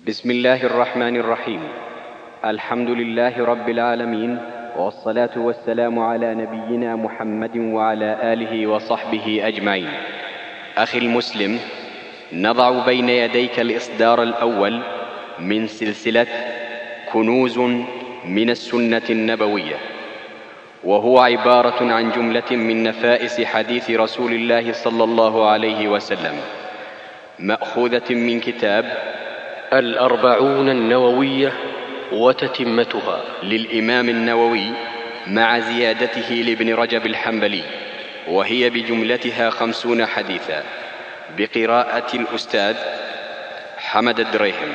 بسم الله الرحمن الرحيم. الحمد لله رب العالمين، والصلاة والسلام على نبينا محمد وعلى آله وصحبه أجمعين. أخي المسلم، نضع بين يديك الإصدار الأول من سلسلة كنوز من السنة النبوية، وهو عبارة عن جملة من نفائس حديث رسول الله صلى الله عليه وسلم، مأخوذة من كتاب الأربعون النووية وتتمتها للإمام النووي مع زيادته لابن رجب الحنبلي، وهي بجملتها 50 حديثا بقراءة الأستاذ حمد الدريهم.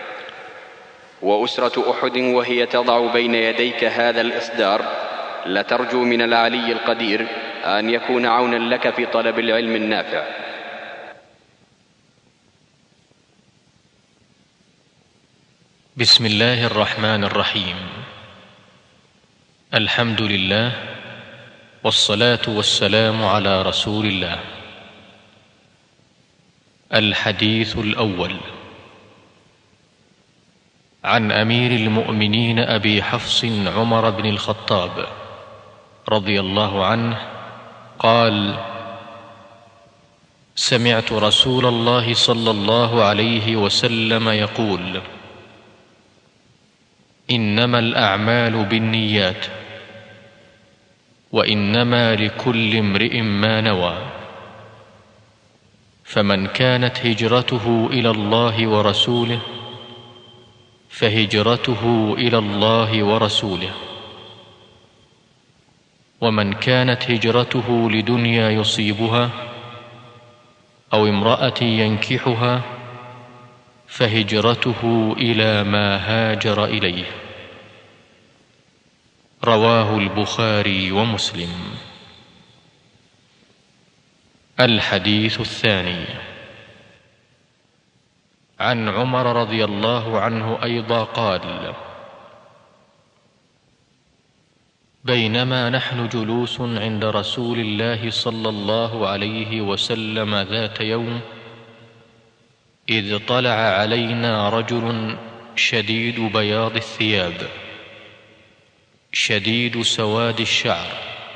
وأسرة أحد وهي تضع بين يديك هذا الإصدار لترجو من العلي القدير أن يكون عونا لك في طلب العلم النافع. بسم الله الرحمن الرحيم. الحمد لله، والصلاة والسلام على رسول الله. الحديث الأول: عن أمير المؤمنين أبي حفص عمر بن الخطاب رضي الله عنه قال: سمعت رسول الله صلى الله عليه وسلم يقول: إنما الأعمال بالنيات، وإنما لكل امرئ ما نوى، فمن كانت هجرته إلى الله ورسوله فهجرته إلى الله ورسوله، ومن كانت هجرته لدنيا يصيبها أو امرأة ينكحها فهجرته إلى ما هاجر إليه. رواه البخاري ومسلم. الحديث الثاني: عن عمر رضي الله عنه أيضا قال: بينما نحن جلوس عند رسول الله صلى الله عليه وسلم ذات يوم، إذ طلع علينا رجل شديد بياض الثياب شديد سواد الشعر،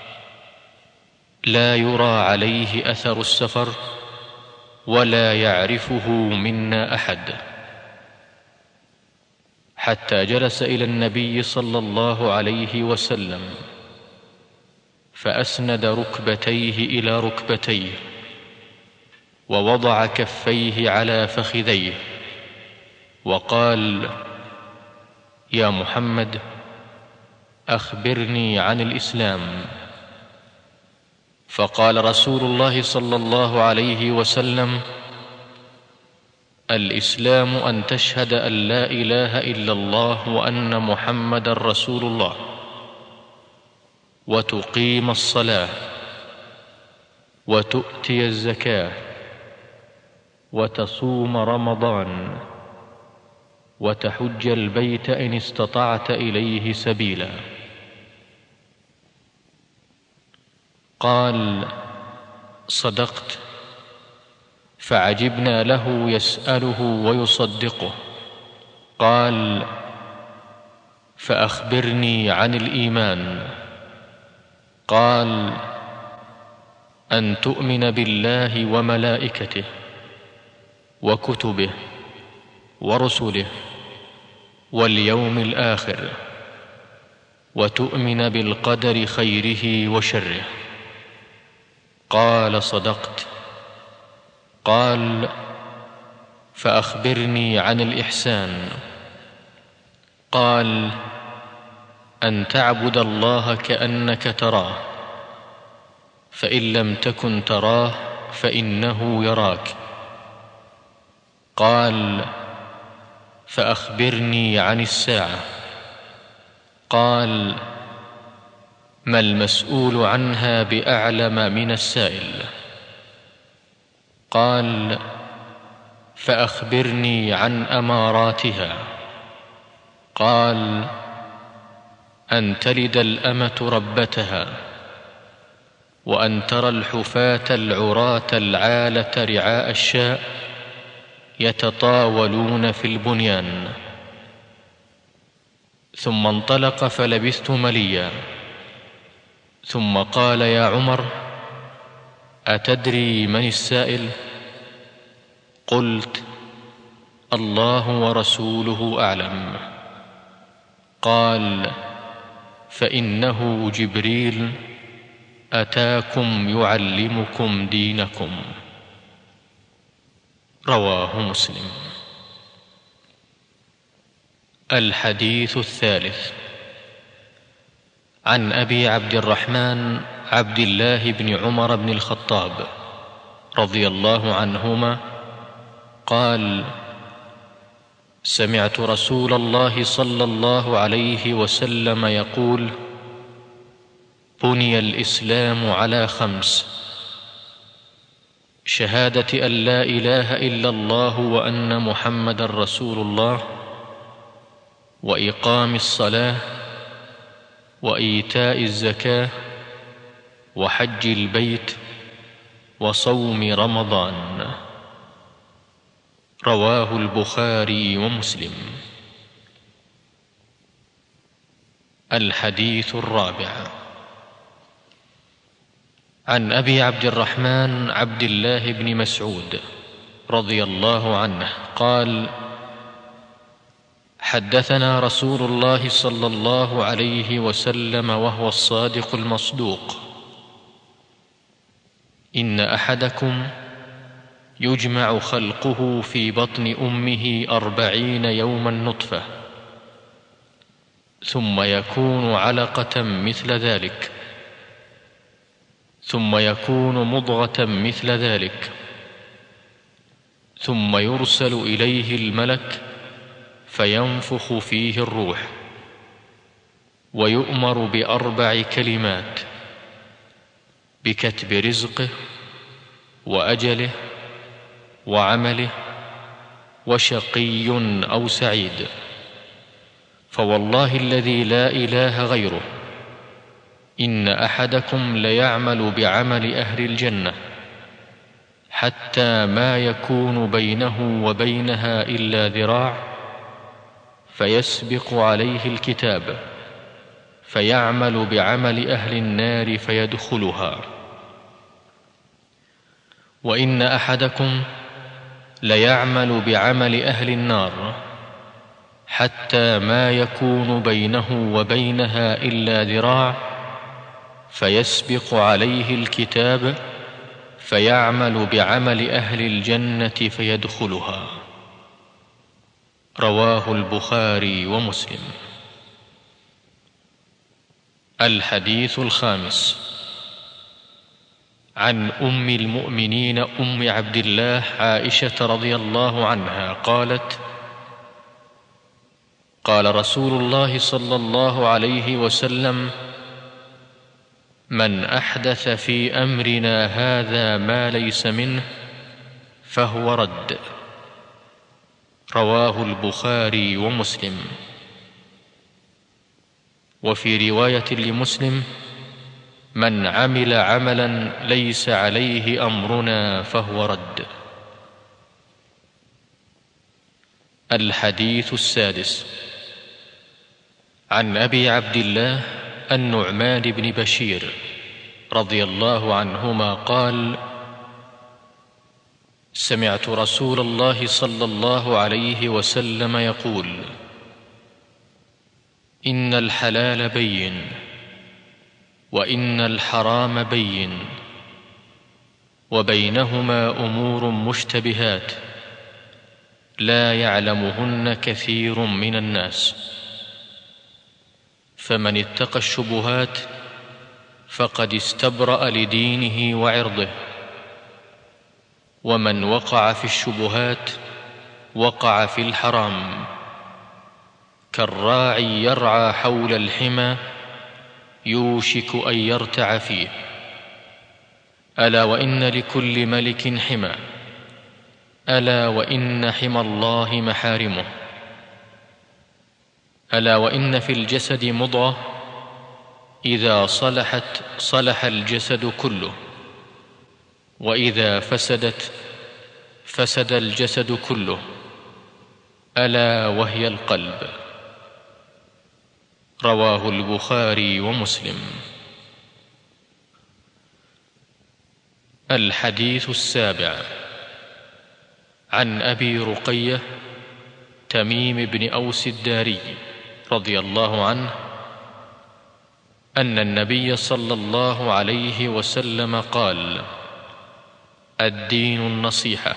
لا يرى عليه أثر السفر ولا يعرفه منا أحد، حتى جلس إلى النبي صلى الله عليه وسلم فأسند ركبتيه إلى ركبتيه ووضع كفيه على فخذيه وقال: يا محمد، أخبرني عن الإسلام. فقال رسول الله صلى الله عليه وسلم: الإسلام أن تشهد أن لا إله إلا الله وأن محمدًا رسول الله، وتقيم الصلاة، وتؤتي الزكاة، وتصوم رمضان، وتحج البيت إن استطعت إليه سبيلا. قال: صدقت. فعجبنا له يسأله ويصدقه. قال: فأخبرني عن الإيمان. قال: أن تؤمن بالله وملائكته وكتبه ورسله واليوم الآخر، وتؤمن بالقدر خيره وشره. قال: صدقت. قال: فأخبرني عن الإحسان. قال: أن تعبد الله كأنك تراه، فإن لم تكن تراه فإنه يراك. قال: فأخبرني عن الساعة. قال: ما المسؤول عنها بأعلم من السائل. قال: فأخبرني عن أماراتها. قال: أن تلد الأمة ربتها، وأن ترى الحفاة العراة العالة رعاء الشاء يتطاولون في البنيان. ثم انطلق فلبثت مليا، ثم قال: يا عمر، أتدري من السائل؟ قلت: الله ورسوله أعلم. قال: فإنه جبريل أتاكم يعلمكم دينكم. رواه مسلم. الحديث الثالث. عن أبي عبد الرحمن عبد الله بن عمر بن الخطاب رضي الله عنهما قال: سمعت رسول الله صلى الله عليه وسلم يقول: بني الإسلام على 5: شهادة أن لا إله إلا الله وأن محمدا رسول الله، وإقام الصلاة، وإيتاء الزكاة، وحج البيت، وصوم رمضان. رواه البخاري ومسلم. الحديث الرابع. عن أبي عبد الرحمن عبد الله بن مسعود رضي الله عنه قال: حدثنا رسول الله صلى الله عليه وسلم وهو الصادق المصدوق: إن أحدكم يجمع خلقه في بطن أمه 40 يوما نطفة، ثم يكون علقة مثل ذلك، ثم يكون مضغة مثل ذلك، ثم يرسل إليه الملك فينفخ فيه الروح، ويؤمر ب4 كلمات: بكتب رزقه، وأجله، وعمله، وشقي أو سعيد. فوالله الذي لا إله غيره، إن أحدكم ليعمل بعمل أهل الجنة حتى ما يكون بينه وبينها إلا ذراع، فيسبق عليه الكتاب فيعمل بعمل أهل النار فيدخلها. وإن أحدكم ليعمل بعمل أهل النار حتى ما يكون بينه وبينها إلا ذراع، فيسبق عليه الكتاب فيعمل بعمل أهل الجنة فيدخلها. رواه البخاري ومسلم. الحديث الخامس. عن أم المؤمنين أم عبد الله عائشة رضي الله عنها قالت: قال رسول الله صلى الله عليه وسلم: من أحدث في أمرنا هذا ما ليس منه فهو رد. رواه البخاري ومسلم. وفي رواية لمسلم: من عمل عملا ليس عليه أمرنا فهو رد. الحديث السادس. عن أبي عبد الله النعمان بن بشير رضي الله عنهما قال: سمعت رسول الله صلى الله عليه وسلم يقول: إن الحلال بين، وإن الحرام بين، وبينهما أمور مشتبهات لا يعلمهن كثير من الناس، فمن اتقى الشبهات فقد استبرأ لدينه وعرضه، ومن وقع في الشبهات وقع في الحرام، كالراعي يرعى حول الحمى يوشك أن يرتع فيه. ألا وإن لكل ملك حمى، ألا وإن حمى الله محارمه. ألا وإن في الجسد مضغة إذا صلحت صلح الجسد كله، وإذا فسدت فسد الجسد كله، ألا وهي القلب. رواه البخاري ومسلم. الحديث السابع. عن أبي رقية تميم بن أوس الداري رضي الله عنه أن النبي صلى الله عليه وسلم قال: الدين النصيحة.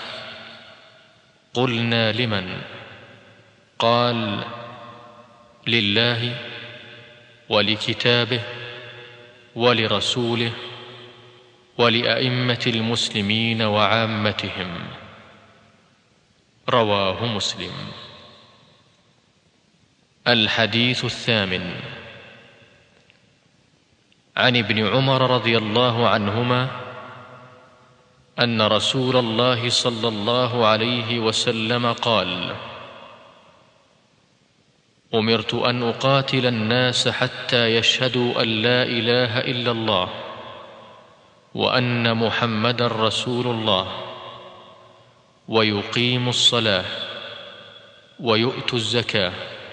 قلنا: لمن؟ قال: لله ولكتابه ولرسوله ولأئمة المسلمين وعامتهم. رواه مسلم. الحديث الثامن. عن ابن عمر رضي الله عنهما أن رسول الله صلى الله عليه وسلم قال: أمرت أن أقاتل الناس حتى يشهدوا أن لا إله إلا الله وأن محمدًا رسول الله ويقيموا الصلاة ويؤتوا الزكاة،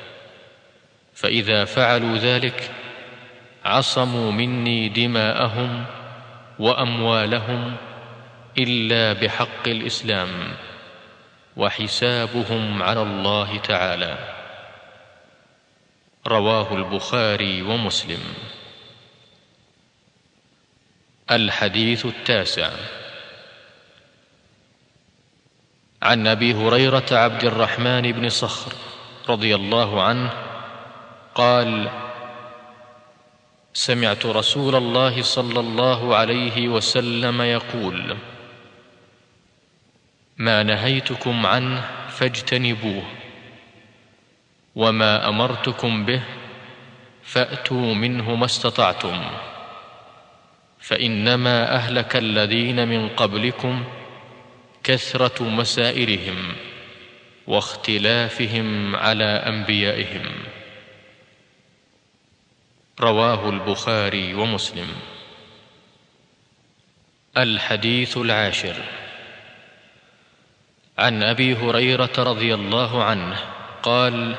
فإذا فعلوا ذلك عصموا مني دماءهم وأموالهم إلا بحق الإسلام، وحسابهم على الله تعالى. رواه البخاري ومسلم. الحديث التاسع. عن أبي هريرة عبد الرحمن بن صخر رضي الله عنه قال: سمعت رسول الله صلى الله عليه وسلم يقول: ما نهيتكم عنه فاجتنبوه، وما أمرتكم به فأتوا منه ما استطعتم، فإنما أهلك الذين من قبلكم كثرة مسائلهم واختلافهم على أنبيائهم. رواه البخاري ومسلم. الحديث العاشر. عن أبي هريرة رضي الله عنه قال: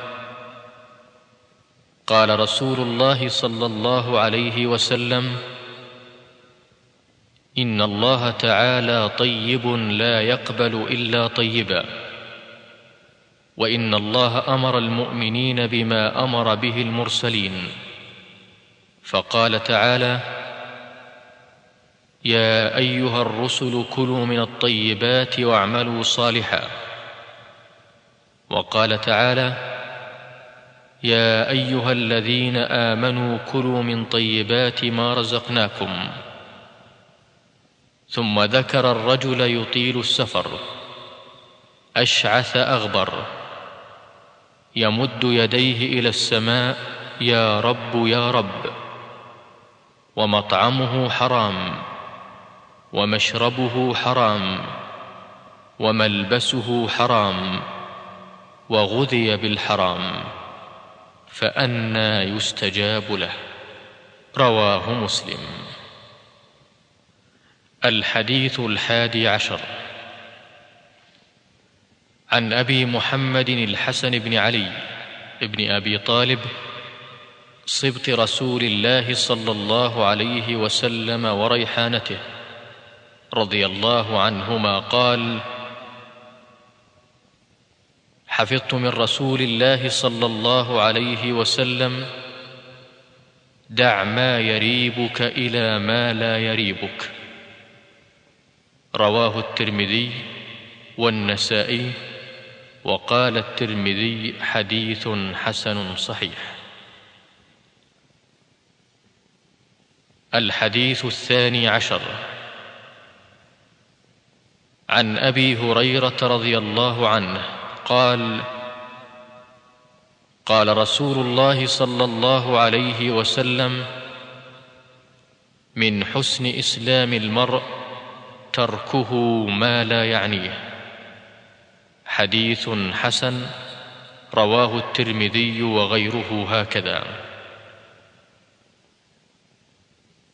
قال رسول الله صلى الله عليه وسلم: إن الله تعالى طيب لا يقبل إلا طيبا، وإن الله أمر المؤمنين بما أمر به المرسلين، فقال تعالى: يا أيها الرسل كلوا من الطيبات واعملوا صالحا، وقال تعالى: يا أيها الذين آمنوا كلوا من طيبات ما رزقناكم. ثم ذكر الرجل يطيل السفر أشعث أغبر يمد يديه إلى السماء: يا رب يا رب، ومطعمه حرام ومشربه حرام وملبسه حرام وغذي بالحرام، فأنى يستجاب له. رواه مسلم. الحديث الحادي عشر. عن أبي محمد الحسن بن علي بن أبي طالب صبط رسول الله صلى الله عليه وسلم وريحانته رضي الله عنهما قال: حفظت من رسول الله صلى الله عليه وسلم: دع ما يريبك إلى ما لا يريبك. رواه الترمذي والنسائي، وقال الترمذي: حديث حسن صحيح. الحديث الثاني عشر. عن أبي هريرة رضي الله عنه قال: قال رسول الله صلى الله عليه وسلم: من حسن إسلام المرء تركه ما لا يعنيه. حديث حسن. رواه الترمذي وغيره هكذا.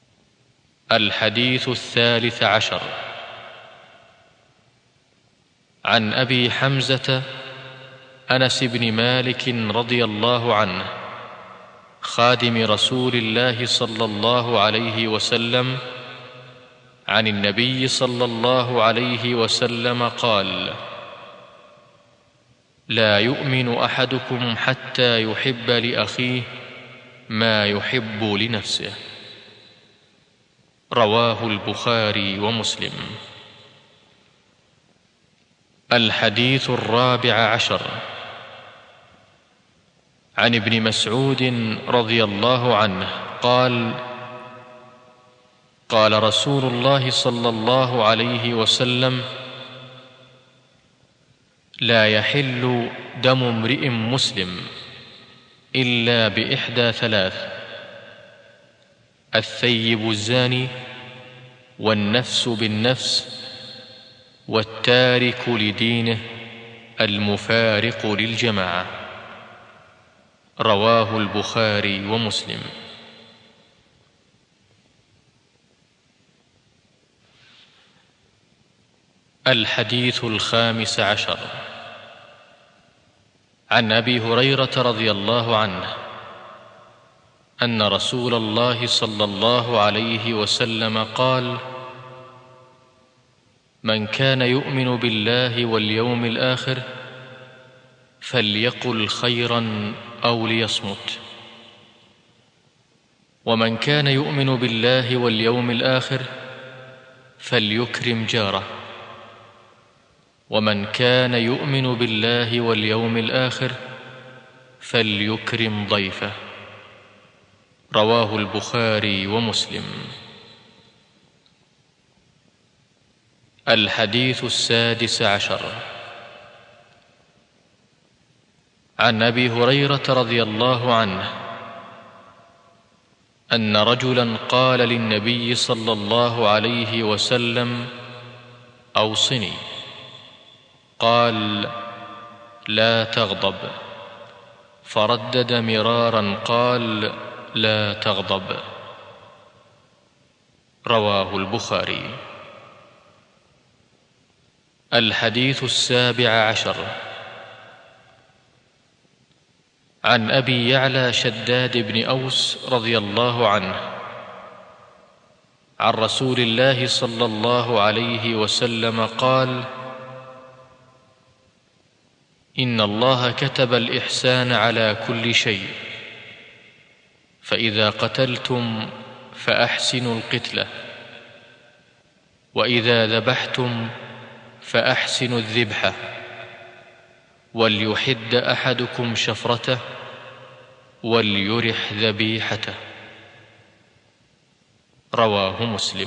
الحديث الثالث عشر. عن أبي حمزة أنس بن مالك رضي الله عنه خادم رسول الله صلى الله عليه وسلم عن النبي صلى الله عليه وسلم قال: لا يؤمن أحدكم حتى يحب لأخيه ما يحب لنفسه. رواه البخاري ومسلم. الحديث 14 عن ابن مسعود رضي الله عنه قال: قال رسول الله صلى الله عليه وسلم: لا يحل دم امرئ مسلم إلا بإحدى ثلاث: الثيب الزاني، والنفس بالنفس، والتارك لدينه المفارق للجماعة. رواه البخاري ومسلم. الحديث 15 عن أبي هريرة رضي الله عنه أن رسول الله صلى الله عليه وسلم قال: من كان يؤمن بالله واليوم الآخر فليقل خيرا أو ليصمت، ومن كان يؤمن بالله واليوم الآخر فليكرم جاره، ومن كان يؤمن بالله واليوم الآخر فليكرم ضيفه. رواه البخاري ومسلم. الحديث 16 عن أبي هريرة رضي الله عنه أن رجلا قال للنبي صلى الله عليه وسلم: أوصني. قال: لا تغضب. فردد مرارا قال: لا تغضب. رواه البخاري. الحديث 17 عن أبي يعلى شداد بن أوس رضي الله عنه عن رسول الله صلى الله عليه وسلم قال: إن الله كتب الإحسان على كل شيء، فإذا قتلتم فأحسنوا القتلة، وإذا ذبحتم فأحسنوا الذبحة، وليحد أحدكم شفرته وليرح ذبيحته. رواه مسلم.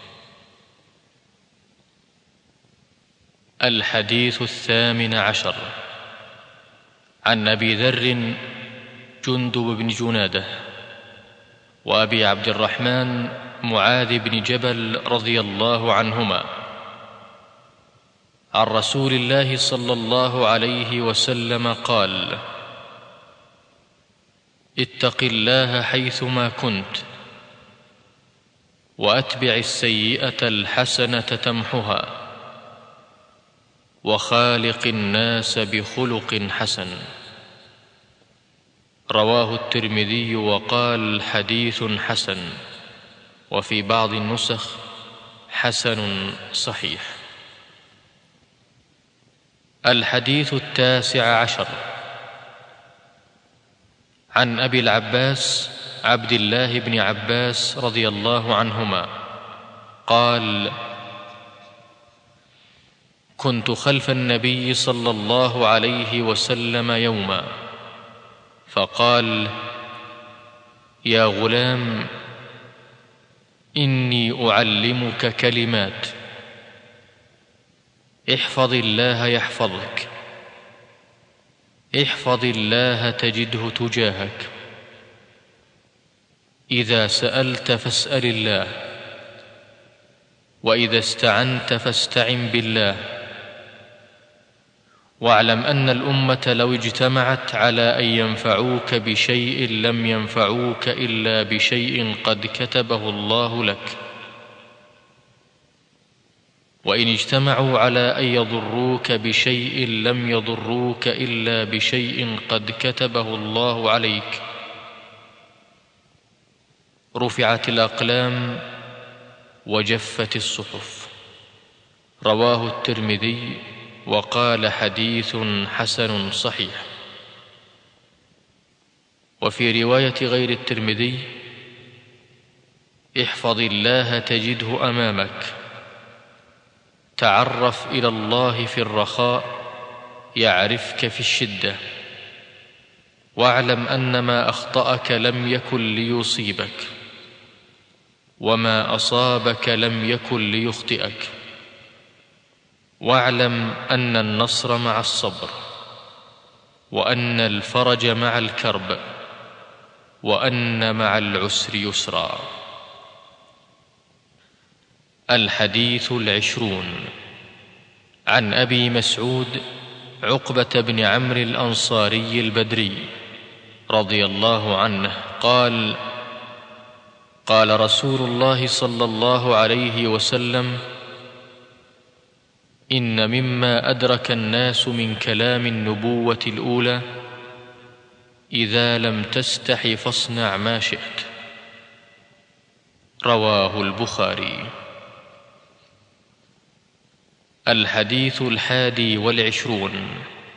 الحديث 18 عن أبي ذر جندب بن جنادة وأبي عبد الرحمن معاذ بن جبل رضي الله عنهما عن رسول الله صلى الله عليه وسلم قال: اتق الله حيثما كنت، وأتبع السيئة الحسنة تمحها، وخالق الناس بخلق حسن. رواه الترمذي وقال: حديث حسن، وفي بعض النسخ: حسن صحيح. الحديث 19 عن أبي العباس عبد الله بن عباس رضي الله عنهما قال: كنت خلف النبي صلى الله عليه وسلم يوما، فقال: يا غلام، إني أعلمك كلمات، احفظ الله يحفظك، احفظ الله تجده تجاهك، إذا سألت فاسأل الله، وإذا استعنت فاستعن بالله، واعلم أن الأمة لو اجتمعت على أن ينفعوك بشيء لم ينفعوك إلا بشيء قد كتبه الله لك. وإن اجتمعوا على أن يضروك بشيء لم يضروك إلا بشيء قد كتبه الله عليك. رفعت الأقلام وجفت الصحف. رواه الترمذي وقال حديث حسن صحيح. وفي رواية غير الترمذي: احفظ الله تجده أمامك، تعرف إلى الله في الرخاء يعرفك في الشدة، واعلم أن ما أخطأك لم يكن ليصيبك، وما أصابك لم يكن ليخطئك، واعلم أن النصر مع الصبر، وأن الفرج مع الكرب، وأن مع العسر يسرا. الحديث 20. عن أبي مسعود عقبة بن عمرو الأنصاري البدري رضي الله عنه قال: قال رسول الله صلى الله عليه وسلم: إن مما أدرك الناس من كلام النبوة الأولى: إذا لم تستح فاصنع ما شئت. رواه البخاري. الحديث 21.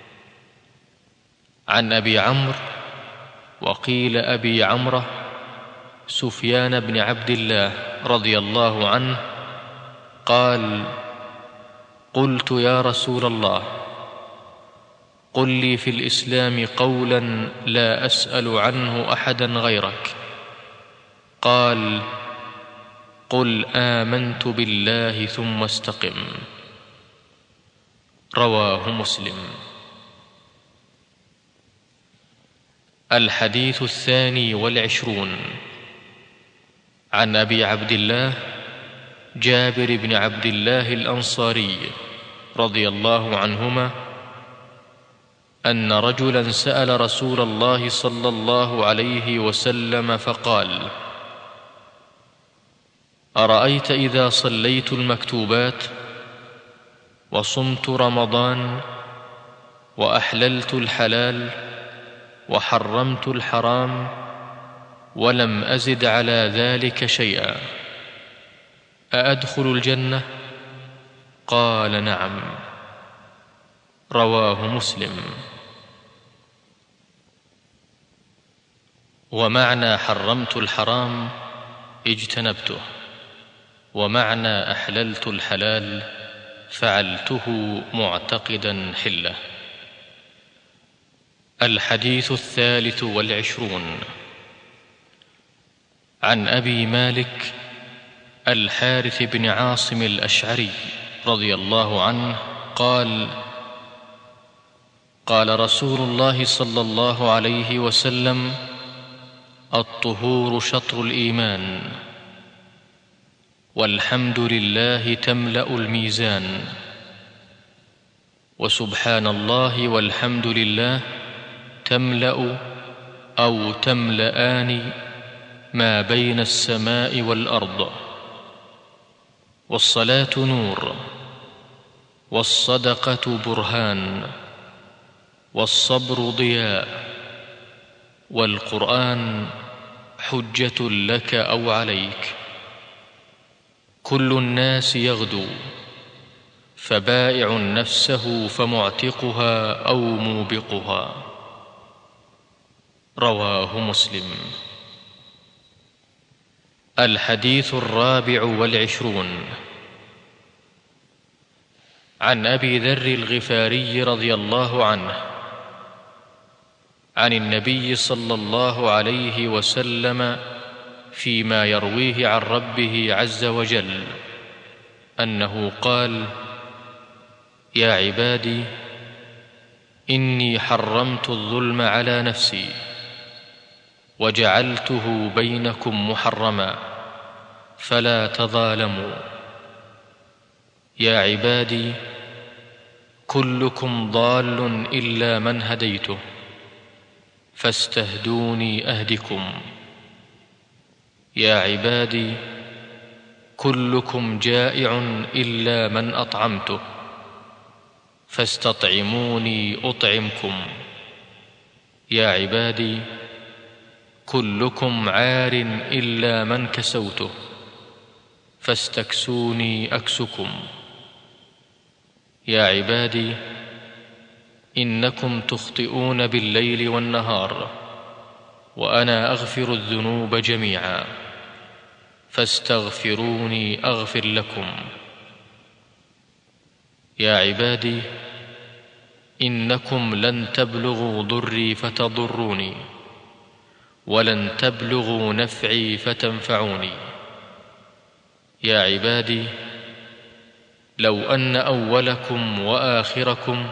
عن أبي عمرو، وقيل أبي عمرة، سفيان بن عبد الله رضي الله عنه قال: قلت يا رسول الله، قل لي في الإسلام قولا لا أسأل عنه أحدا غيرك. قال: قل آمنت بالله ثم استقم. رواه مسلم. الحديث 22. عن أبي عبد الله جابر بن عبد الله الأنصاري رضي الله عنهما أن رجلا سأل رسول الله صلى الله عليه وسلم فقال: أرأيت إذا صليت المكتوبات وصمت رمضان وأحللت الحلال وحرمت الحرام ولم أزد على ذلك شيئا، أأدخل الجنة؟ قال: نعم. رواه مسلم. ومعنى حرمت الحرام اجتنبته، ومعنى أحللت الحلال فعلته معتقدا حله. الحديث 23. عن أبي مالك الحارث بن عاصم الأشعري رضي الله عنه قال: قال رسول الله صلى الله عليه وسلم: الطهور شطر الإيمان، والحمد لله تملأ الميزان، وسبحان الله والحمد لله تملأ أو تملأان ما بين السماء والأرض. والصلاة نور، والصدقة برهان، والصبر ضياء، والقرآن حجة لك أو عليك. كل الناس يغدو، فبائع نفسه فمعتقها أو موبقها. رواه مسلم. الحديث 24. عن أبي ذر الغفاري رضي الله عنه عن النبي صلى الله عليه وسلم فيما يرويه عن ربه عز وجل أنه قال: يا عبادي إني حرمت الظلم على نفسي وجعلته بينكم محرما فلا تظالموا. يا عبادي كلكم ضال إلا من هديته فاستهدوني أهدكم. يا عبادي كلكم جائع إلا من أطعمته، فاستطعموني أطعمكم. يا عبادي، كلكم عار إلا من كسوته، فاستكسوني أكسكم. يا عبادي، إنكم تخطئون بالليل والنهار، وأنا أغفر الذنوب جميعا، فاستغفروني أغفر لكم. يا عبادي، إنكم لن تبلغوا ضري فتضروني، ولن تبلغوا نفعي فتنفعوني. يا عبادي، لو أن أولكم وآخركم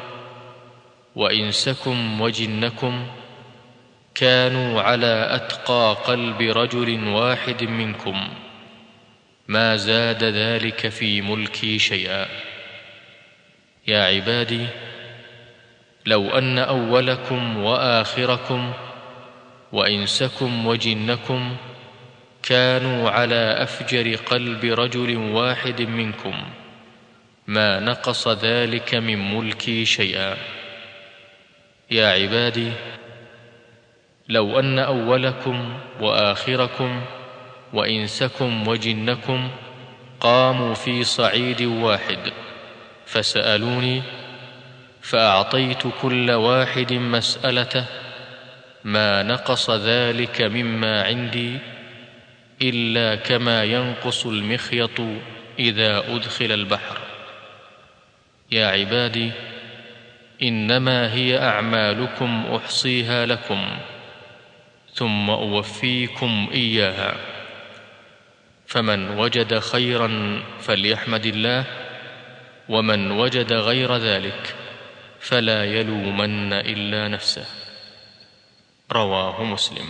وإنسكم وجنكم كانوا على أتقى قلب رجل واحد منكم ما زاد ذلك في ملكي شيئا. يا عبادي، لو أن أولكم وآخركم وإنسكم وجنكم كانوا على أفجر قلب رجل واحد منكم ما نقص ذلك من ملكي شيئا. يا عبادي، لو أن أولكم وآخركم وإنسكم وجنكم قاموا في صعيد واحد فسألوني، فأعطيت كل واحد مسألته ما نقص ذلك مما عندي إلا كما ينقص المخيط إذا أدخل البحر. يا عبادي، إنما هي أعمالكم أحصيها لكم ثم أوفيكم إياها، فمن وجد خيرا فليحمد الله، ومن وجد غير ذلك فلا يلومن إلا نفسه. رواه مسلم.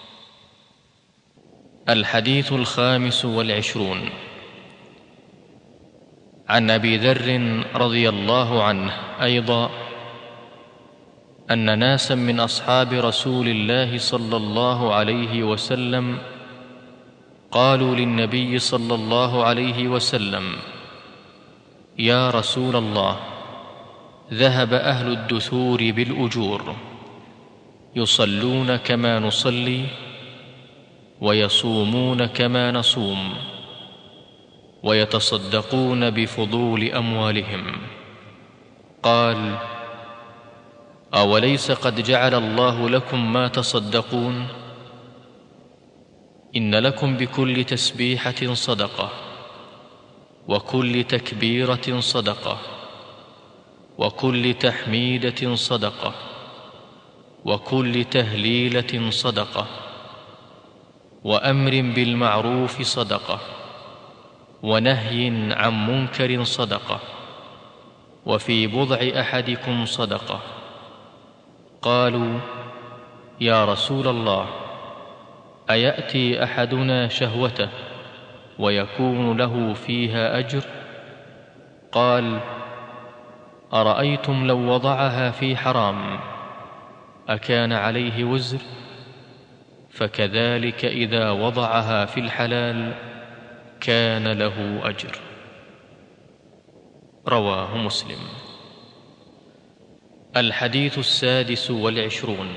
الحديث 25 عن أبي ذر رضي الله عنه أيضا أن ناسا من أصحاب رسول الله صلى الله عليه وسلم قالوا للنبي صلى الله عليه وسلم: يا رسول الله، ذهب أهل الدثور بالأجور، يصلون كما نصلي ويصومون كما نصوم ويتصدقون بفضول أموالهم. قال: أوليس قد جعل الله لكم ما تصدقون؟ إن لكم بكل تسبيحة صدقة، وكل تكبيرة صدقة، وكل تحميدة صدقة، وكل تهليلة صدقة، وأمر بالمعروف صدقة، ونهي عن منكر صدقة، وفي بضع أحدكم صدقة. قالوا: يا رسول الله، أيأتي أحدنا شهوته ويكون له فيها أجر؟ قال: أرأيتم لو وضعها في حرام أكان عليه وزر؟ فكذلك إذا وضعها في الحلال كان له أجر. رواه مسلم. الحديث 26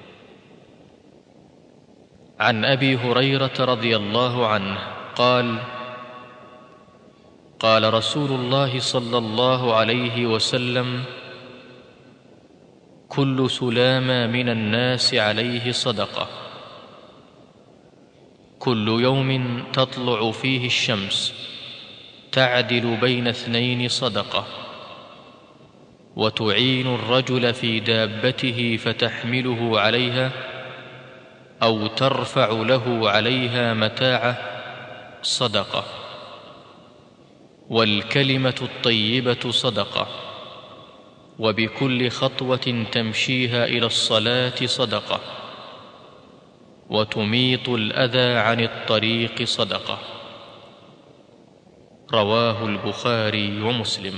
عن أبي هريرة رضي الله عنه قال: قال رسول الله صلى الله عليه وسلم: كل سلامة من الناس عليه صدقة، كل يوم تطلع فيه الشمس تعدل بين اثنين صدقة، وتعين الرجل في دابته فتحمله عليها أو ترفع له عليها متاعه صدقة، والكلمة الطيبة صدقة، وبكل خطوة تمشيها إلى الصلاة صدقة، وتميط الأذى عن الطريق صدقة. رواه البخاري ومسلم.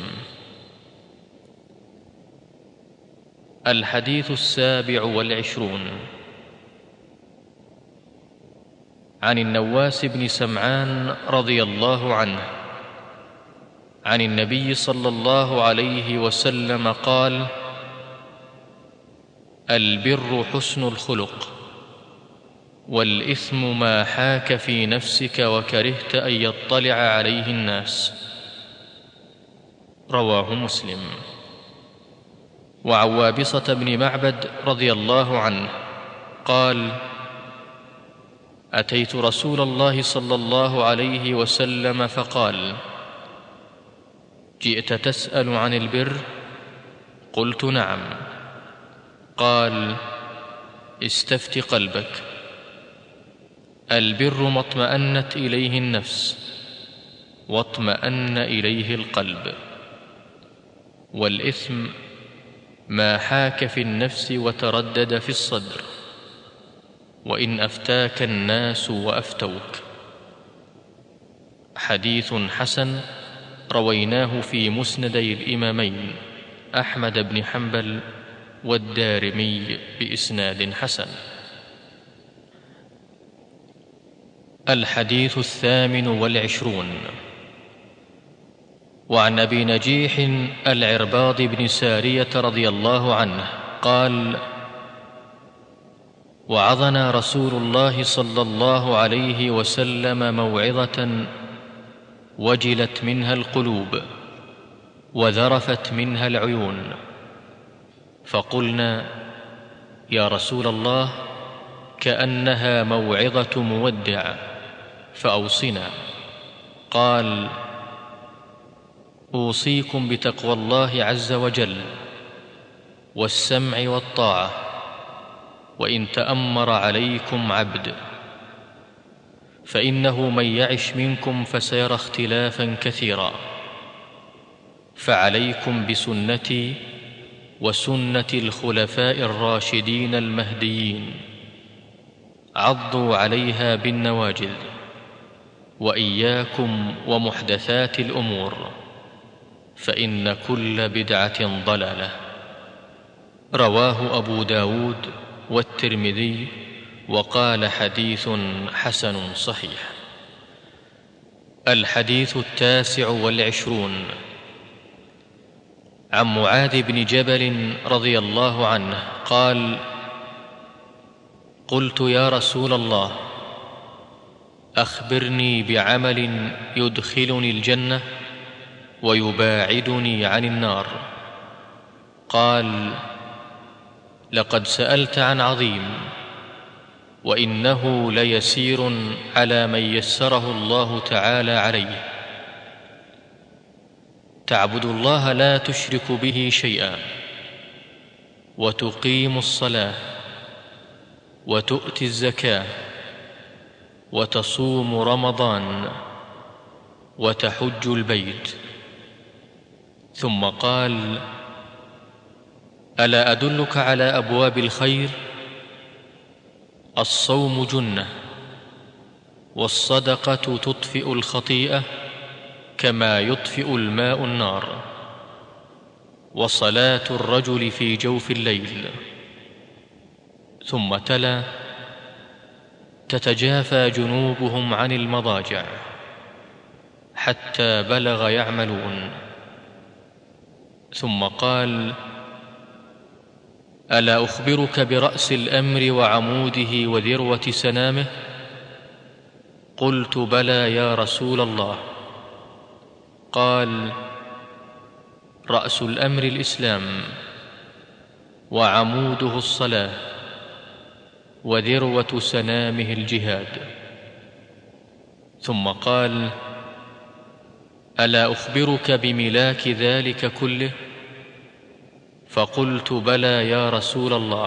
الحديث 27 عن النواس بن سمعان رضي الله عنه عن النبي صلى الله عليه وسلم قال: البر حسن الخلق، والإثم ما حاك في نفسك وكرهت أن يطلع عليه الناس. رواه مسلم. وعن وابصة بن معبد رضي الله عنه قال: أتيت رسول الله صلى الله عليه وسلم فقال: جئت تسأل عن البر؟ قلت: نعم. قال: استفت قلبك. البر ما اطمأنت إليه النفس واطمأن إليه القلب، والإثم ما حاك في النفس وتردد في الصدر، وإن أفتاك الناس وأفتوك. حديث حسن رويناه في مسندي الإمامين أحمد بن حنبل والدارمي بإسناد حسن. الحديث 28. وعن أبي نجيح العرباض بن سارية رضي الله عنه قال: وعظنا رسول الله صلى الله عليه وسلم موعظة وجلت منها القلوب وذرفت منها العيون، فقلنا: يا رسول الله، كأنها موعظة مودع، فأوصنا. قال: أوصيكم بتقوى الله عز وجل والسمع والطاعة، وإن تأمر عليكم عبد، فإنه من يعش منكم فسيرى اختلافا كثيرا، فعليكم بسنتي وسنة الخلفاء الراشدين المهديين، عضوا عليها بالنواجذ، وإياكم ومحدثات الأمور، فإن كل بدعة ضلالة. رواه أبو داود والترمذي، وقال: حديث حسن صحيح. الحديث 29. عن معاذ بن جبل رضي الله عنه قال: قلت: يا رسول الله، أخبرني بعمل يدخلني الجنة ويباعدني عن النار. قال: لقد سألت عن عظيم، وإنه ليسير على من يسره الله تعالى عليه. تعبد الله لا تشرك به شيئا، وتقيم الصلاة، وتؤتي الزكاة، وتصوم رمضان، وتحج البيت. ثم قال: ألا أدلك على أبواب الخير؟ الصوم جنة، والصدقة تطفئ الخطيئة كما يطفئ الماء النار، وصلاة الرجل في جوف الليل. ثم تلا: تتجافى جنوبهم عن المضاجع حتى بلغ يعملون. ثم قال: ألا أخبرك برأس الأمر وعموده وذروة سنامه؟ قلت: بلى يا رسول الله. قال: رأس الأمر الإسلام، وعموده الصلاة، وذروة سنامه الجهاد. ثم قال: ألا أخبرك بملاك ذلك كله؟ فقلت: بلى يا رسول الله.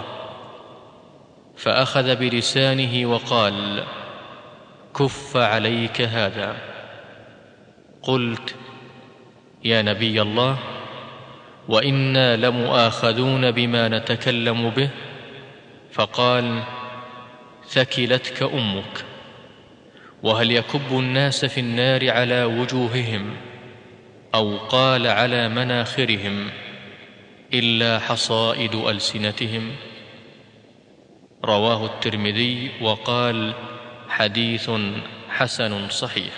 فأخذ بلسانه وقال: كف عليك هذا. قلت: يا نبي الله، وإنا لمؤاخذون بما نتكلم به. فقال: ثكلتك أمك. وهل يكب الناس في النار على وجوههم، أو قال على مناخرهم، إلا حصائد ألسنتهم؟ رواه الترمذي، وقال: حديث حسن صحيح.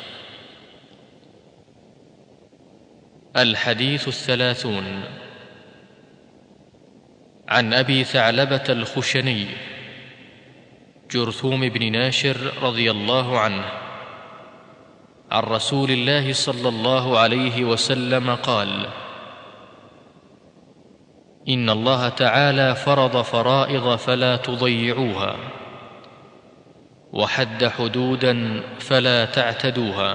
الحديث 30. عن أبي ثعلبة الخشني جرثوم بن ناشر رضي الله عنه عن رسول الله صلى الله عليه وسلم قال: إن الله تعالى فرض فرائض فلا تضيعوها، وحد حدودا فلا تعتدوها،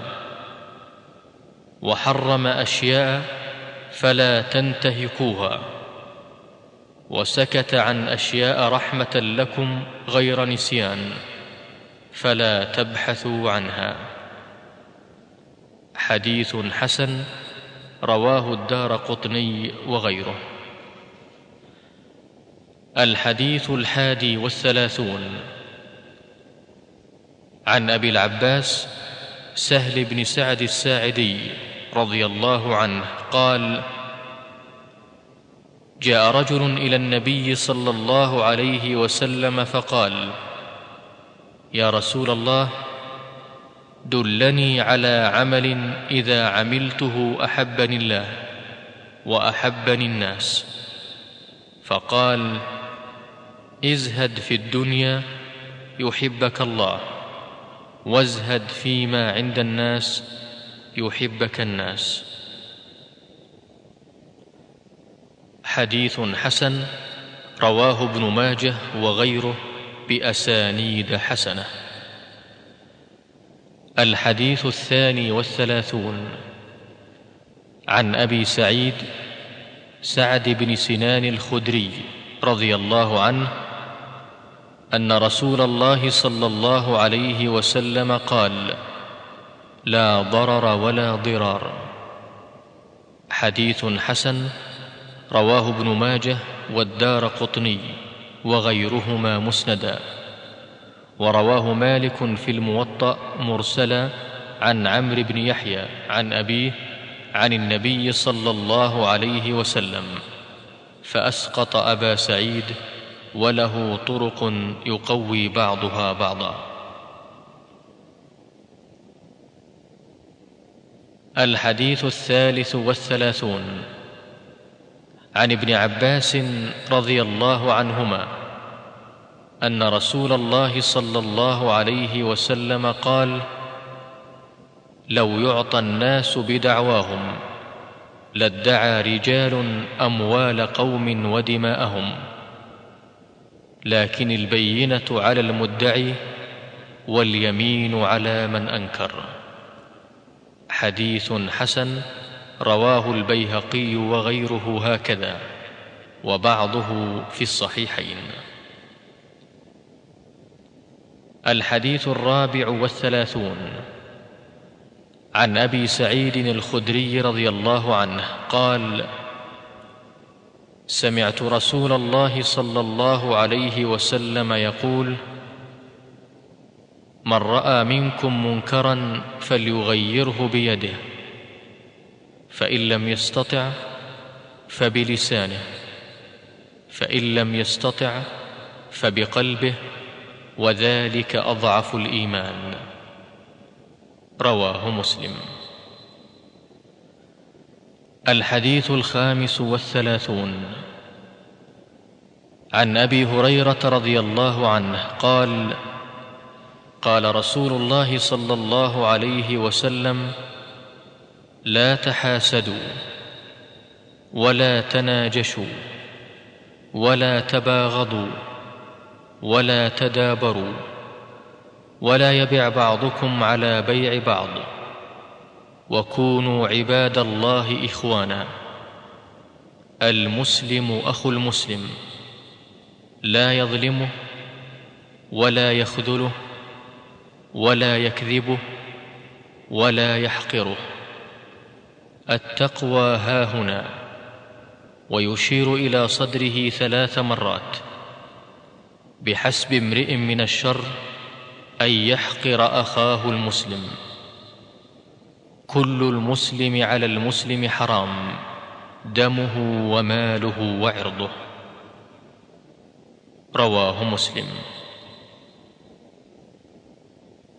وحرم أشياء فلا تنتهكوها، وسكت عن أشياء رحمة لكم غير نسيان فلا تبحثوا عنها. حديث حسن رواه الدارقطني وغيره. الحديث 31. عن أبي العباس سهل بن سعد الساعدي رضي الله عنه قال: جاء رجل إلى النبي صلى الله عليه وسلم فقال: يا رسول الله، دلني على عمل إذا عملته أحبني الله وأحبني الناس. فقال: ازهد في الدنيا يحبك الله، وازهد فيما عند الناس يحبك الناس. حديث حسن رواه ابن ماجه وغيره بأسانيد حسنة. الحديث 32. عن أبي سعيد سعد بن سنان الخدري رضي الله عنه أن رسول الله صلى الله عليه وسلم قال: لا ضرر ولا ضرار. حديث حسن رواه ابن ماجه والدارقطني وغيرهما مسندا، ورواه مالك في الموطأ مرسلا عن عمرو بن يحيى عن أبيه عن النبي صلى الله عليه وسلم، فأسقط أبا سعيد، وله طرق يقوي بعضها بعضا. الحديث 33. عن ابن عباس رضي الله عنهما أن رسول الله صلى الله عليه وسلم قال: لو يعطى الناس بدعواهم لادعى رجال أموال قوم ودماءهم، لكن البينة على المدعي واليمين على من أنكر. حديث حسن رواه البيهقي وغيره هكذا، وبعضه في الصحيحين. الحديث 34. عن أبي سعيد الخدري رضي الله عنه قال: سمعت رسول الله صلى الله عليه وسلم يقول: من رأى منكم منكرا فليغيره بيده، فإن لم يستطع فبلسانه، فإن لم يستطع فبقلبه، وذلك أضعف الإيمان. رواه مسلم. الحديث 35. عن أبي هريرة رضي الله عنه قال: قال رسول الله صلى الله عليه وسلم: لا تحاسدوا، ولا تناجشوا، ولا تباغضوا، ولا تدابروا، ولا يبع بعضكم على بيع بعض، وكونوا عباد الله إخوانا. المسلم أخو المسلم، لا يظلمه ولا يخذله ولا يكذبه ولا يحقره. التقوى هاهنا، ويشير إلى صدره 3 مرات: بحسب امرئ من الشر أن يحقر أخاه المسلم. كل المسلم على المسلم حرام، دمه وماله وعرضه. رواه مسلم.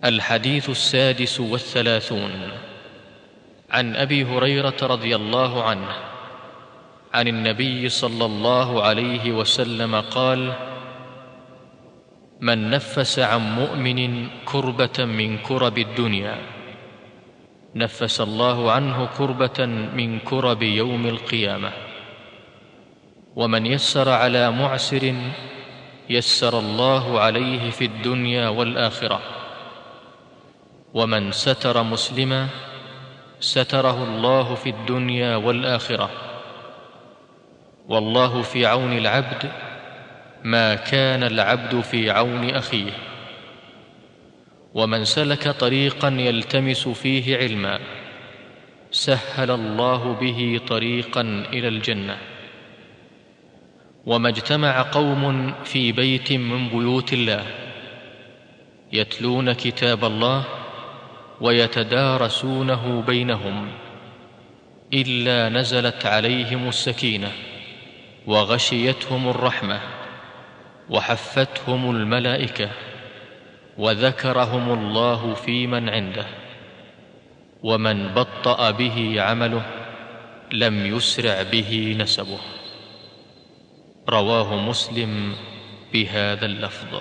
الحديث 36 عن أبي هريرة رضي الله عنه عن النبي صلى الله عليه وسلم قال: من نفس عن مؤمن كربة من كرب الدنيا نفس الله عنه كربة من كرب يوم القيامة. ومن يسر على معسر يسر الله عليه في الدنيا والآخرة. ومن ستر مسلما ستره الله في الدنيا والآخرة. والله في عون العبد ما كان العبد في عون أخيه. ومن سلك طريقا يلتمس فيه علما سهل الله به طريقا إلى الجنة. وما اجتمع قوم في بيت من بيوت الله يتلون كتاب الله ويتدارسونه بينهم إلا نزلت عليهم السكينة وغشيتهم الرحمة وحفتهم الملائكة وذكرهم الله في من عنده. ومن بطأ به عمله لم يسرع به نسبه. رواه مسلم بهذا اللفظ.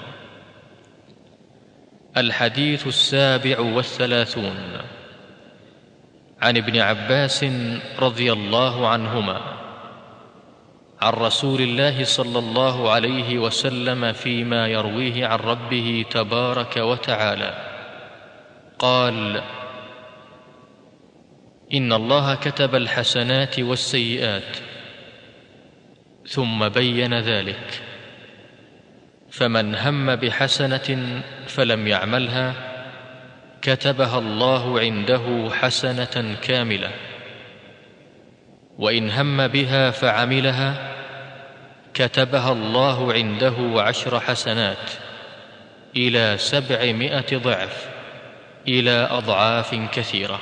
الحديث 37 عن ابن عباس رضي الله عنهما عن رسول الله صلى الله عليه وسلم فيما يرويه عن ربه تبارك وتعالى قال: إن الله كتب الحسنات والسيئات ثم بين ذلك، فمن هم بحسنة فلم يعملها كتبها الله عنده حسنة كاملة، وإن هم بها فعملها كتبها الله عنده 10 حسنات إلى 700 ضعف إلى أضعاف كثيرة.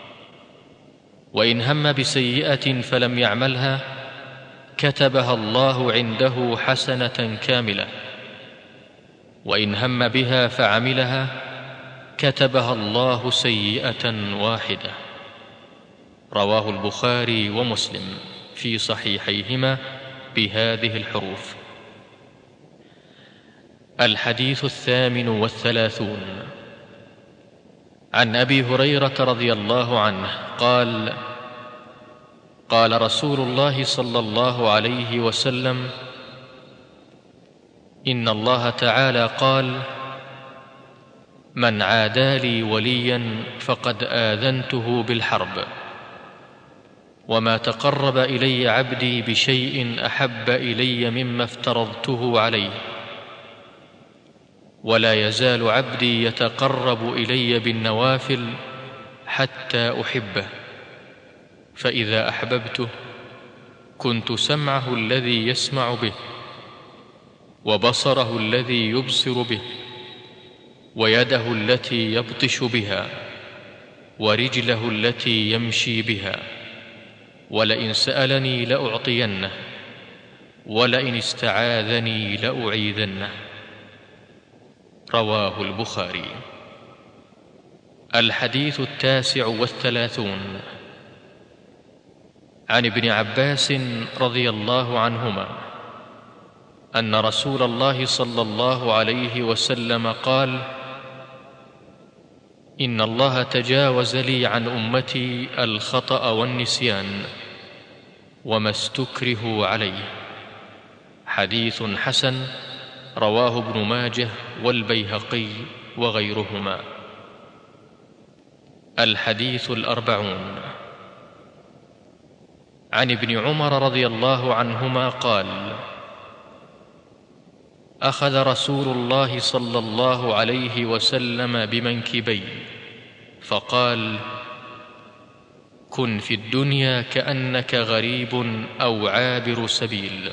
وإن هم بسيئة فلم يعملها كتبها الله عنده حسنة كاملة، وإن هم بها فعملها كتبها الله سيئة واحدة. رواه البخاري ومسلم في صحيحيهما بهذه الحروف. الحديث 38 عن أبي هريرة رضي الله عنه قال: قال رسول الله صلى الله عليه وسلم: إن الله تعالى قال: من عادى لي وليا فقد آذنته بالحرب. وما تقرب إلي عبدي بشيء أحب إلي مما افترضته عليه. ولا يزال عبدي يتقرب إلي بالنوافل حتى أحبه، فإذا أحببته كنت سمعه الذي يسمع به، وبصره الذي يبصر به، ويده التي يبطش بها، ورجله التي يمشي بها. ولئن سألني لأعطينه، ولئن استعاذني لأعيذنه. رواه البخاري. الحديث 39 عن ابن عباس رضي الله عنهما أن رسول الله صلى الله عليه وسلم قال: إن الله تجاوز لي عن أمتي الخطأ والنسيان وما استكرهوا عليه. حديث حسن رواه ابن ماجه والبيهقي وغيرهما. الحديث 40 عن ابن عمر رضي الله عنهما قال: أخذ رسول الله صلى الله عليه وسلم بمنكبي فقال: كن في الدنيا كأنك غريب أو عابر سبيل.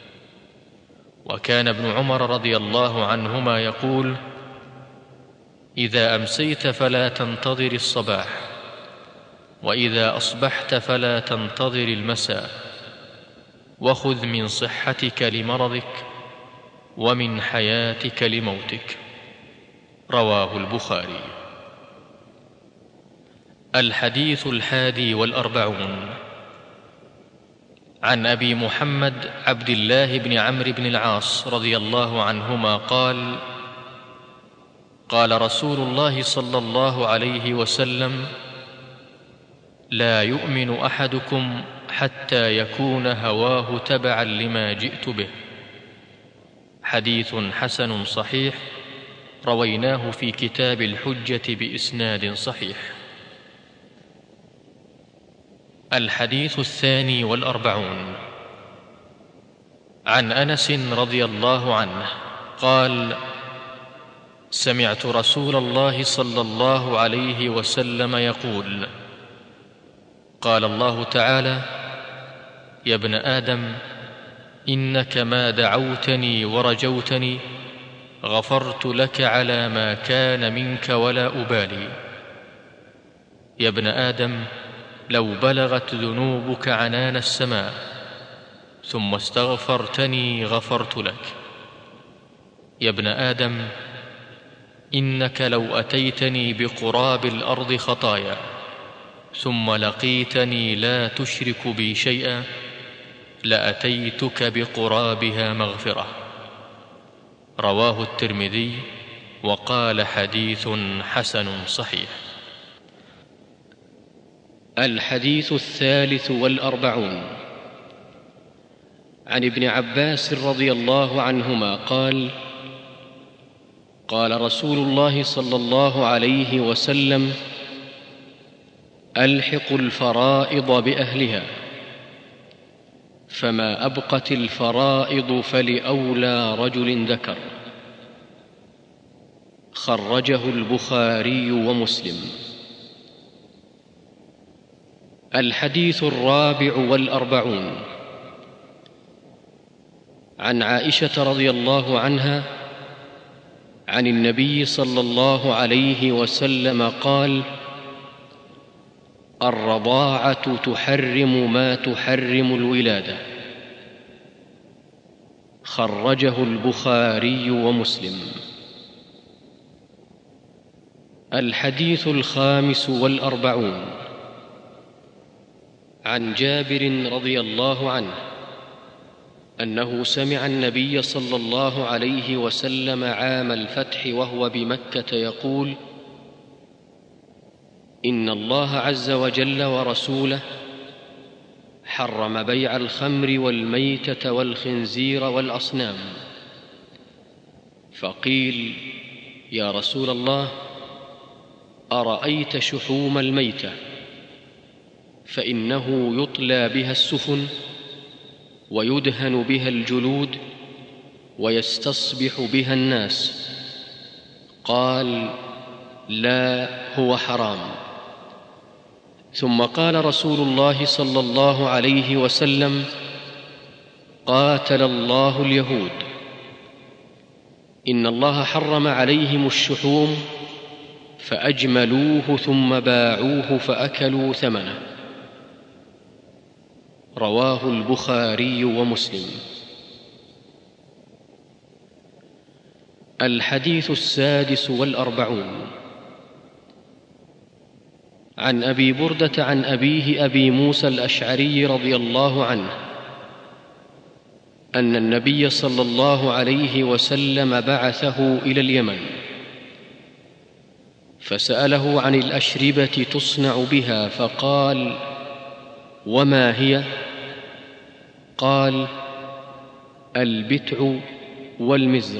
وكان ابن عمر رضي الله عنهما يقول: إذا أمسيت فلا تنتظر الصباح، وإذا أصبحت فلا تنتظر المساء، وخذ من صحتك لمرضك ومن حياتك لموتك. رواه البخاري. الحديث 41 عن أبي محمد عبد الله بن عمرو بن العاص رضي الله عنهما قال: قال رسول الله صلى الله عليه وسلم: لا يؤمن أحدكم حتى يكون هواه تبعا لما جئت به. حديث حسن صحيح، رويناه في كتاب الحجة بإسناد صحيح. الحديث 42 عن أنس رضي الله عنه قال: سمعت رسول الله صلى الله عليه وسلم يقول: قال الله تعالى: يا ابن آدم، إنك ما دعوتني ورجوتني غفرت لك على ما كان منك ولا أبالي. يا ابن آدم، لو بلغت ذنوبك عنان السماء ثم استغفرتني غفرت لك. يا ابن آدم، إنك لو أتيتني بقراب الأرض خطايا ثم لقيتني لا تشرك بي شيئا لأتيتك بقرابها مغفرة. رواه الترمذي وقال: حديث حسن صحيح. الحديث 43 عن ابن عباس رضي الله عنهما قال: قال رسول الله صلى الله عليه وسلم: ألحقوا الفرائض بأهلها، فما أبقت الفرائض فلأولى رجل ذكر. خرجه البخاري ومسلم. الحديث 44 عن عائشة رضي الله عنها عن النبي صلى الله عليه وسلم قال: الرضاعة تحرم ما تحرم الولادة. خرجه البخاري ومسلم. الحديث 45 عن جابر رضي الله عنه أنه سمع النبي صلى الله عليه وسلم عام الفتح وهو بمكة يقول: إن الله عز وجل ورسوله حرم بيع الخمر والميتة والخنزير والأصنام. فقيل: يا رسول الله، أرأيت شحوم الميتة؟ فإنه يطلى بها السفن ويدهن بها الجلود ويستصبح بها الناس. قال: لا، هو حرام. ثم قال رسول الله صلى الله عليه وسلم: قاتل الله اليهود، إن الله حرم عليهم الشحوم فأجملوه ثم باعوه فأكلوا ثمنه. رواه البخاري ومسلم. الحديث 46 عن أبي بردة عن أبيه أبي موسى الأشعري رضي الله عنه أن النبي صلى الله عليه وسلم بعثه إلى اليمن فسأله عن الأشربة تصنع بها، فقال: وما هي؟ قال: البتع والمزر.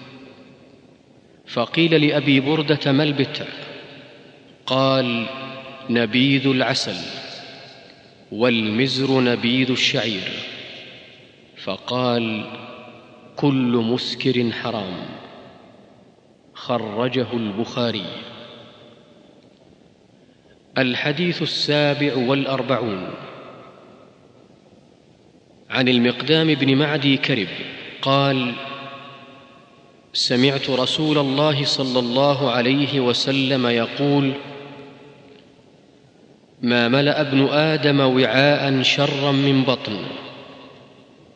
فقيل لأبي بردة: ما البتع؟ قال: نبيذ العسل، والمزر نبيذ الشعير. فقال: كل مسكر حرام. خرجه البخاري. الحديث 47 عن المقدام بن معدي كرب قال: سمعت رسول الله صلى الله عليه وسلم يقول: ما ملأ ابن آدم وعاء شرا من بطن.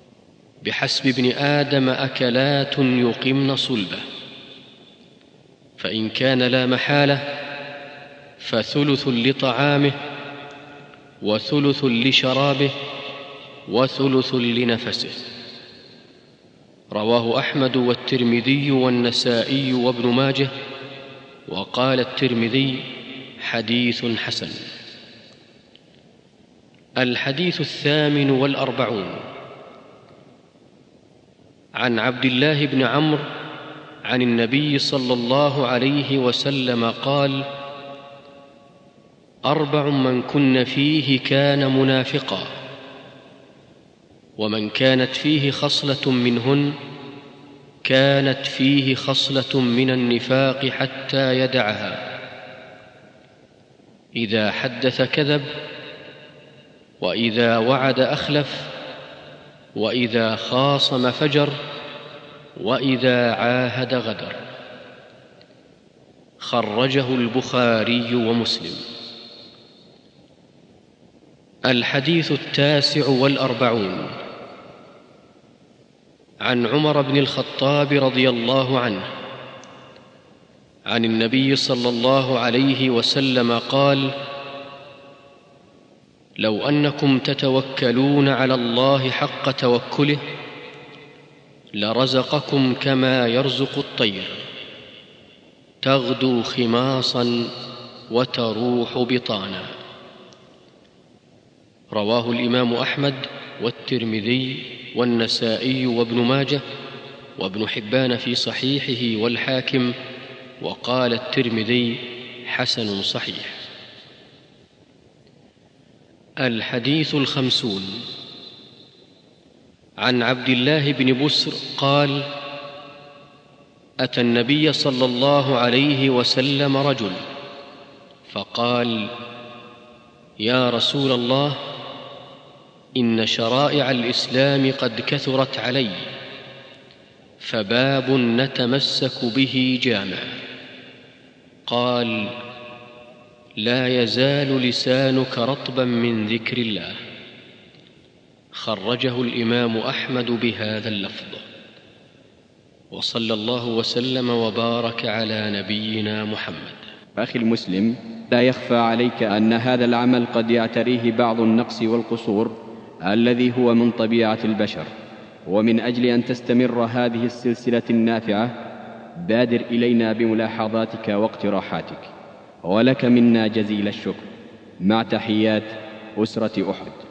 بحسب ابن آدم أكلات يقمن صلبه. فإن كان لا محالة فثلث لطعامه وثلث لشرابه وثلث لنفسه. رواه أحمد والترمذي والنسائي وابن ماجه، وقال الترمذي: حديث حسن. الحديث 48 عن عبد الله بن عمرو عن النبي صلى الله عليه وسلم قال: 4 من كن فيه كان منافقا، ومن كانت فيه خصلة منهن كانت فيه خصلة من النفاق حتى يدعها: إذا حدث كذب، وإذا وعد أخلف، وإذا خاصم فجر، وإذا عاهد غدر. خرجه البخاري ومسلم. الحديث 49 عن عمر بن الخطاب رضي الله عنه عن النبي صلى الله عليه وسلم قال: لو أنكم تتوكلون على الله حق توكله لرزقكم كما يرزق الطير، تغدو خماصا وتروح بطانا. رواه الإمام أحمد والترمذي والنسائي وابن ماجه وابن حبان في صحيحه والحاكم، وقال الترمذي: حسن صحيح. الحديث 50 عن عبد الله بن بسر قال: أتى النبي صلى الله عليه وسلم رجل فقال: يا رسول الله، إن شرائع الإسلام قد كثرت علي، فباب نتمسك به جامع. قال: لا يزال لسانك رطبا من ذكر الله. خرجه الإمام أحمد بهذا اللفظ. وصلى الله وسلم وبارك على نبينا محمد. أخي المسلم، لا يخفى عليك أن هذا العمل قد يعتريه بعض النقص والقصور الذي هو من طبيعة البشر، ومن أجل أن تستمر هذه السلسلة النافعة بادر إلينا بملاحظاتك واقتراحاتك، ولك منا جزيل الشكر. مع تحيات أسرة أحد.